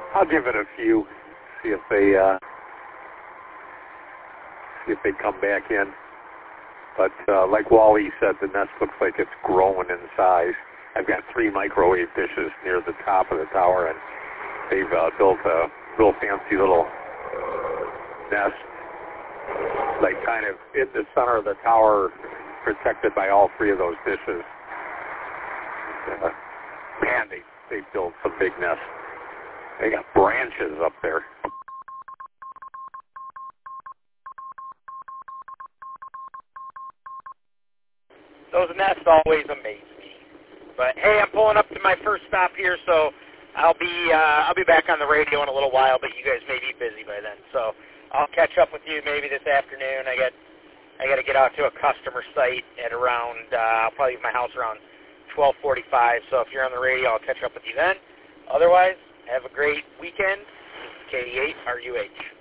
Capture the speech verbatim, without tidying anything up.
I'll give it a few, see if they uh, see if they come back in. But uh, like Wally said, the nest looks like it's growing in size. I've got three microwave dishes near the top of the tower, and they've uh, built a real fancy little nest, like kind of in the center of the tower, protected by all three of those dishes. Uh, man, they they built some big nests. They got branches up there. Those nests always amaze me. But hey, I'm pulling up to my first stop here, so I'll be uh, I'll be back on the radio in a little while. But you guys may be busy by then, so I'll catch up with you maybe this afternoon. I got I got to get out to a customer site at around uh, I'll probably leave my house around twelve forty-five. So if you're on the radio, I'll catch up with you then. Otherwise, have a great weekend. K eighty-eight R U H.